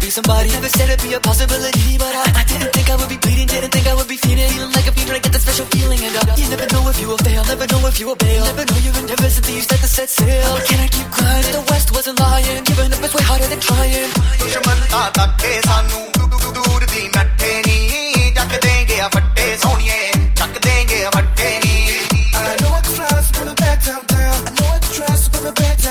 be somebody. Never said it'd be a possibility, but I didn't think I would be bleeding, didn't think I would be feeling like a fever. I get that special feeling, and you never know if you will fail, never know if you will bail, never know your endeavors until you start to set sail. But can I keep crying? The West wasn't lying, giving up is way harder than trying.